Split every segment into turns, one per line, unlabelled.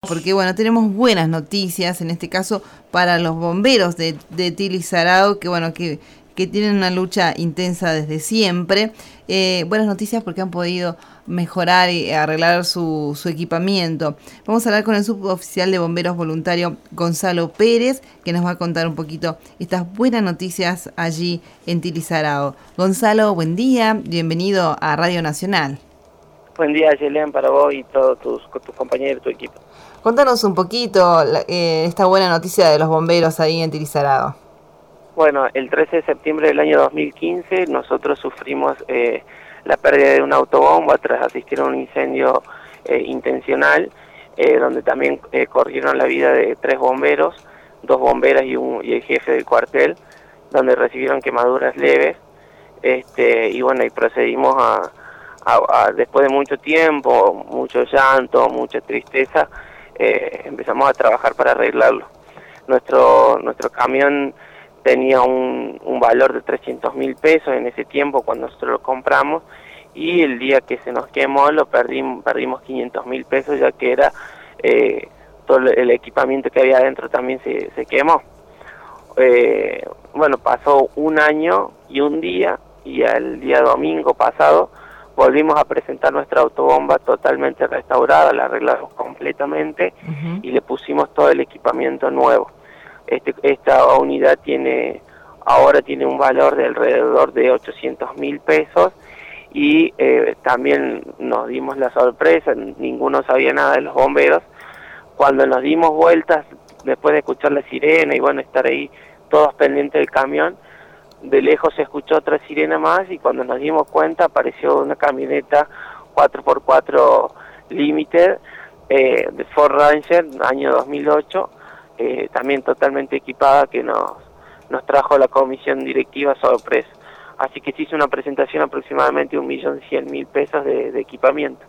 porque bueno, tenemos buenas noticias, en este caso para los bomberos de Tilly-Sarao, que bueno, que tienen una lucha intensa desde siempre. Buenas noticias porque han podido mejorar y arreglar su equipamiento. Vamos a hablar con el suboficial de bomberos voluntario Gonzalo Pérez, que nos va a contar un poquito estas buenas noticias allí en Tilly-Sarao. Gonzalo, buen día, bienvenido a Radio Nacional.
Buen día, Yelén, para vos y todos tus compañeros, tu equipo.
Contanos un poquito esta buena noticia de los bomberos ahí en Tilly-Sarao.
Bueno, el 13 de septiembre del año 2015 nosotros sufrimos la pérdida de una autobomba tras asistir a un incendio intencional, donde también corrieron la vida de 3 bomberos, 2 bomberas y el jefe del cuartel, donde recibieron quemaduras leves. Y bueno, y procedimos a después de mucho tiempo, mucho llanto, mucha tristeza, empezamos a trabajar para arreglarlo. Nuestro camión tenía un valor de 300.000 pesos en ese tiempo cuando nosotros lo compramos, y el día que se nos quemó perdimos 500.000 pesos, ya que era todo el equipamiento que había adentro también se quemó. Bueno, pasó un año y un día, y el día domingo pasado volvimos a presentar nuestra autobomba totalmente restaurada, la arreglamos completamente y le pusimos todo el equipamiento nuevo. Esta unidad ahora tiene un valor de alrededor de 800.000 pesos, y también nos dimos la sorpresa, ninguno sabía nada de los bomberos. Cuando nos dimos vueltas, después de escuchar la sirena y bueno, estar ahí todos pendientes del camión, de lejos se escuchó otra sirena más, y cuando nos dimos cuenta apareció una camioneta 4x4 Limited de Ford Ranger, año 2008, también totalmente equipada, que nos trajo la comisión directiva sorpresa. Así que se hizo una presentación aproximadamente de 1.100.000 pesos de equipamiento.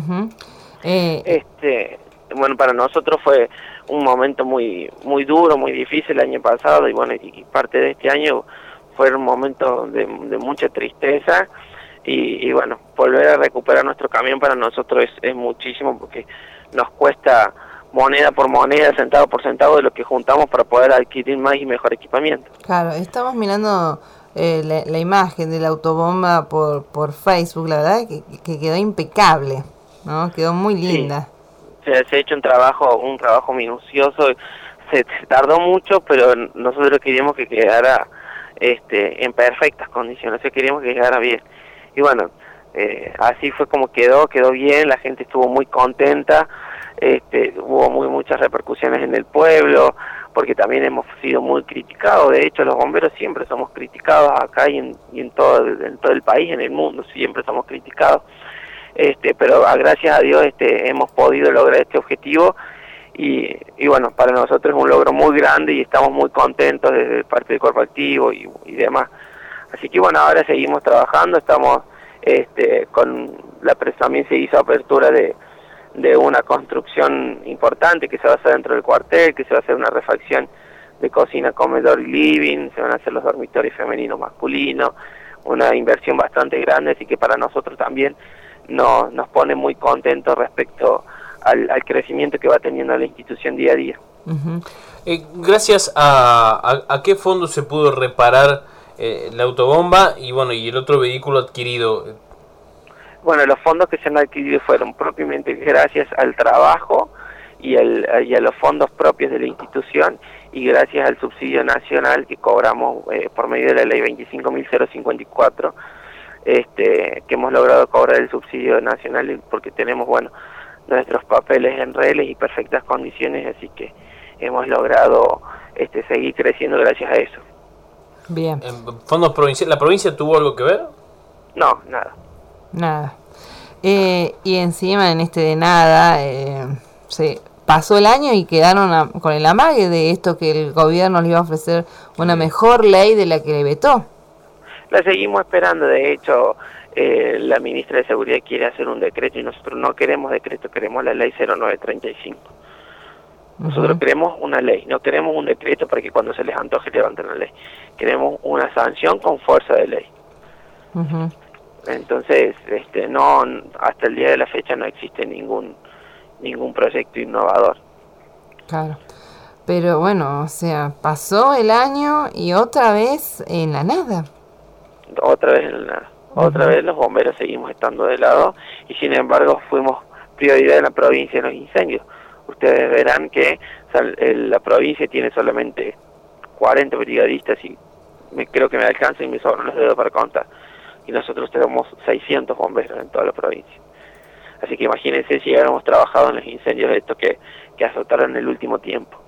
Bueno, para nosotros fue un momento muy muy duro, muy difícil el año pasado, y bueno, y parte de este año fue un momento de mucha tristeza, y bueno, volver a recuperar nuestro camión para nosotros es muchísimo, porque nos cuesta moneda por moneda, centavo por centavo de lo que juntamos para poder adquirir más y mejor equipamiento.
Claro, estamos mirando la imagen de la autobomba por Facebook, la verdad que quedó impecable, ¿no? Quedó muy linda.
Sí, se ha hecho un trabajo minucioso, se tardó mucho, pero nosotros queríamos que quedara en perfectas condiciones, queríamos que quedara bien. Y bueno, así fue como quedó bien, la gente estuvo muy contenta. Hubo muchas repercusiones en el pueblo, porque también hemos sido muy criticados. De hecho, los bomberos siempre somos criticados acá y en todo el país, en el mundo, siempre somos criticados. Pero gracias a Dios hemos podido lograr este objetivo, y bueno, para nosotros es un logro muy grande y estamos muy contentos desde parte del cuerpo activo y demás. Así que bueno, ahora seguimos trabajando, estamos también se hizo apertura de una construcción importante que se va a hacer dentro del cuartel, que se va a hacer una refacción de cocina, comedor y living, se van a hacer los dormitorios femeninos, masculinos, una inversión bastante grande, así que para nosotros también nos pone muy contentos respecto al crecimiento que va teniendo la institución día a día.
Gracias a qué fondo se pudo reparar la autobomba y bueno, y el otro vehículo adquirido.
Bueno, los fondos que se han adquirido fueron propiamente gracias al trabajo y a los fondos propios de la institución, y gracias al subsidio nacional que cobramos por medio de la ley 25.054, que hemos logrado cobrar el subsidio nacional porque tenemos, bueno, nuestros papeles en reglas y perfectas condiciones, así que hemos logrado seguir creciendo gracias a eso.
Bien.
¿Fondos provinciales? ¿La provincia tuvo algo que ver?
No, nada.
Y encima en de nada, se pasó el año y quedaron con el amague de esto, que el gobierno les iba a ofrecer una mejor ley de la que le vetó.
La seguimos esperando, de hecho, la ministra de Seguridad quiere hacer un decreto, y nosotros no queremos decreto, queremos la ley 0935. Nosotros queremos una ley, no queremos un decreto para que cuando se les antoje levanten la ley. Queremos una sanción con fuerza de ley. Entonces, hasta el día de la fecha no existe ningún proyecto innovador.
Claro. Pero bueno, o sea, pasó el año y otra vez en la nada.
Otra vez en la nada. Otra vez los bomberos seguimos estando de lado y sin embargo fuimos prioridad en la provincia en los incendios. Ustedes verán que la provincia tiene solamente 40 brigadistas y creo que me alcanza y me sobran los dedos para contar. Y nosotros tenemos 600 bomberos en toda la provincia. Así que imagínense si hubiéramos trabajado en los incendios estos que azotaron en el último tiempo.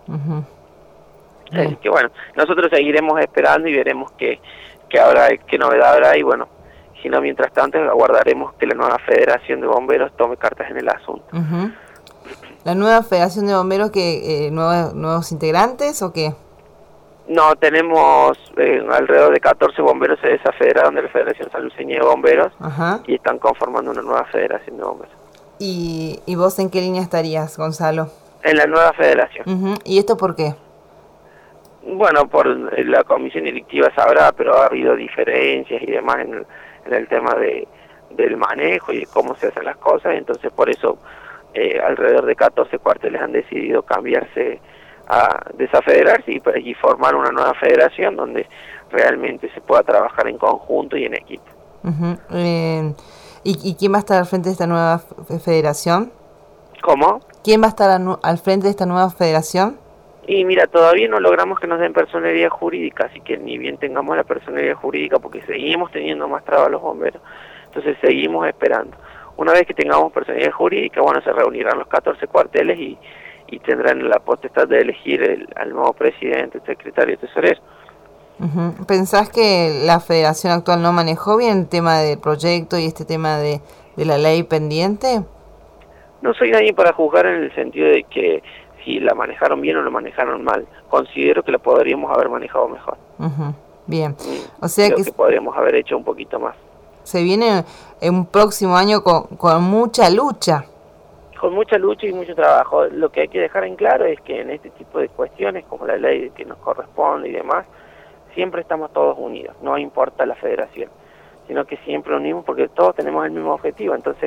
Así que bueno, nosotros seguiremos esperando y veremos qué novedad habrá y bueno, si no, mientras tanto aguardaremos que la nueva Federación de Bomberos tome cartas en el asunto.
¿La nueva Federación de Bomberos que nuevos integrantes o qué?
No, tenemos alrededor de 14 bomberos se desafederaron de la Federación Sanluceña de Bomberos y están conformando una nueva Federación de Bomberos.
¿Y vos en qué línea estarías, Gonzalo?
En la nueva federación.
¿Y esto por qué?
Bueno, por la comisión directiva sabrá, pero ha habido diferencias y demás en el tema del manejo y de cómo se hacen las cosas, entonces por eso alrededor de 14 cuarteles han decidido cambiarse a desafederarse y formar una nueva federación donde realmente se pueda trabajar en conjunto y en equipo.
¿Y quién va a estar al frente de esta nueva federación?
¿Cómo?
¿Quién va a estar al frente de esta nueva federación?
Y mira, todavía no logramos que nos den personería jurídica, así que ni bien tengamos la personería jurídica, porque seguimos teniendo más trabas los bomberos, entonces seguimos esperando. Una vez que tengamos personería jurídica, bueno, se reunirán los 14 cuarteles y tendrán la potestad de elegir al nuevo presidente, secretario y tesorero.
¿Pensás que la federación actual no manejó bien el tema del proyecto y este tema de la ley pendiente?
No soy nadie para juzgar en el sentido de que si la manejaron bien o la manejaron mal. Considero que la podríamos haber manejado mejor.
Bien. O sea
creo que podríamos haber hecho un poquito más.
Se viene en un próximo año con mucha lucha.
Con mucha lucha y mucho trabajo. Lo que hay que dejar en claro es que en este tipo de cuestiones, como la ley que nos corresponde y demás, siempre estamos todos unidos. No importa la federación, sino que siempre unimos porque todos tenemos el mismo objetivo. Entonces,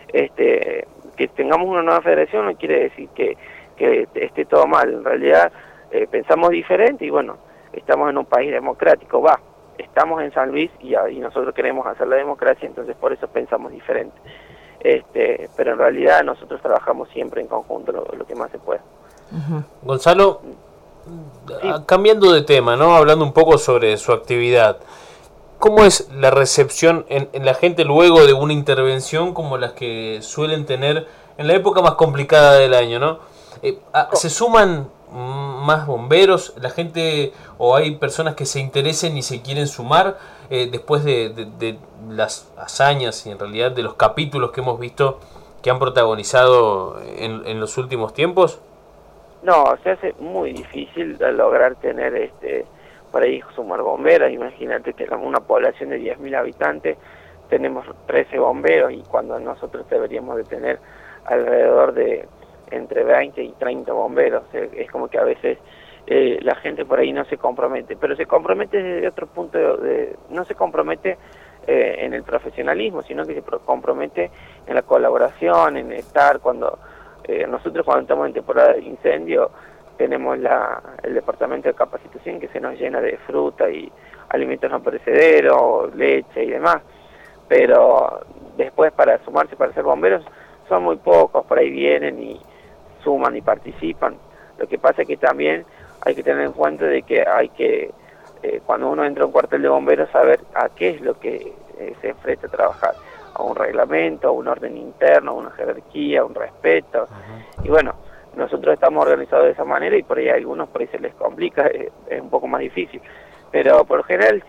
que tengamos una nueva federación no quiere decir que esté todo mal. En realidad pensamos diferente y bueno, estamos en un país democrático, estamos en San Luis y nosotros queremos hacer la democracia, entonces por eso pensamos diferente. Pero en realidad nosotros trabajamos siempre en conjunto lo que más se pueda.
Gonzalo, sí. Cambiando de tema, ¿no? Hablando un poco sobre su actividad, ¿cómo es la recepción en la gente luego de una intervención como las que suelen tener en la época más complicada del año, ¿no? ¿Se suman más bomberos? ¿La gente o hay personas que se interesen y se quieren sumar después de las hazañas y en realidad de los capítulos que hemos visto que han protagonizado en los últimos tiempos?
No, se hace muy difícil lograr tener por ahí sumar bomberos. Imagínate que en una población de 10.000 habitantes tenemos 13 bomberos y cuando nosotros deberíamos de tener alrededor de entre 20 y 30 bomberos. Es como que a veces la gente por ahí no se compromete, pero se compromete desde otro punto no se compromete en el profesionalismo, sino que se compromete en la colaboración, en estar nosotros cuando estamos en temporada de incendio tenemos el departamento de capacitación que se nos llena de fruta y alimentos no perecederos, leche y demás, pero después para sumarse para ser bomberos son muy pocos, por ahí vienen y suman y participan. Lo que pasa es que también hay que tener en cuenta de que hay que, cuando uno entra a un cuartel de bomberos, saber a qué es lo que se enfrenta a trabajar, a un reglamento, a un orden interno, a una jerarquía, a un respeto. Y bueno, nosotros estamos organizados de esa manera y por ahí a algunos por ahí se les complica, es un poco más difícil. Pero por lo general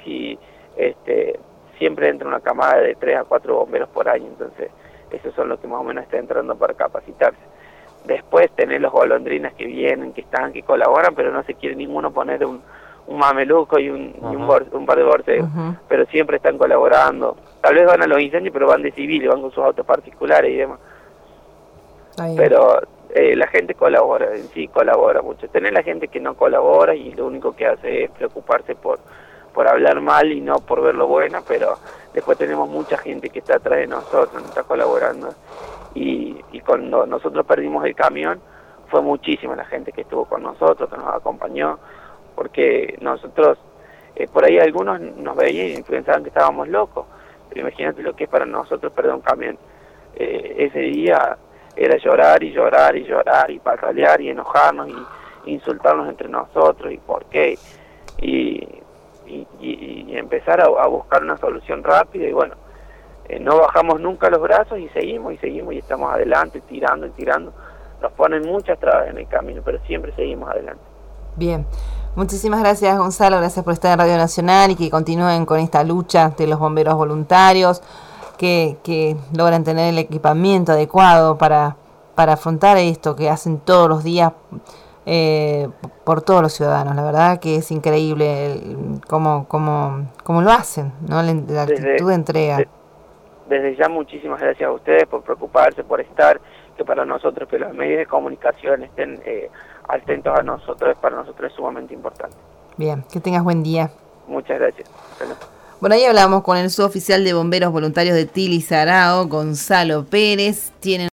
siempre entra una camada de 3 a 4 bomberos por año, entonces esos son los que más o menos están entrando para capacitarse. Después tener los golondrinas que vienen, que están, que colaboran, pero no se quiere ninguno poner un mameluco y un par de borseos, pero siempre están colaborando. Tal vez van a los incendios, pero van de civil, van con sus autos particulares y demás. Pero la gente colabora, en sí colabora mucho. Tener la gente que no colabora y lo único que hace es preocuparse por hablar mal y no por ver lo bueno, pero después tenemos mucha gente que está atrás de nosotros, nos está colaborando. Y cuando nosotros perdimos el camión fue muchísima la gente que estuvo con nosotros, que nos acompañó, porque nosotros, por ahí algunos nos veían y pensaban que estábamos locos, pero imagínate lo que es para nosotros perder un camión. Ese día era llorar y llorar y llorar y patalear y enojarnos y insultarnos entre nosotros y por qué, y empezar a buscar una solución rápida y bueno, no bajamos nunca los brazos y seguimos y estamos adelante, tirando y tirando. Nos ponen muchas trabas en el camino, pero siempre seguimos adelante.
Bien, muchísimas gracias Gonzalo, gracias por estar en Radio Nacional y que continúen con esta lucha de los bomberos voluntarios, que logran tener el equipamiento adecuado para afrontar esto que hacen todos los días por todos los ciudadanos. La verdad que es increíble cómo lo hacen, ¿no? La actitud de entrega.
Desde ya muchísimas gracias a ustedes por preocuparse, por estar, que para nosotros, que los medios de comunicación estén atentos a nosotros, para nosotros es sumamente importante.
Bien, que tengas buen día.
Muchas gracias.
Bueno, ahí hablamos con el suboficial de bomberos voluntarios de Tilizarao, Gonzalo Pérez. Tienen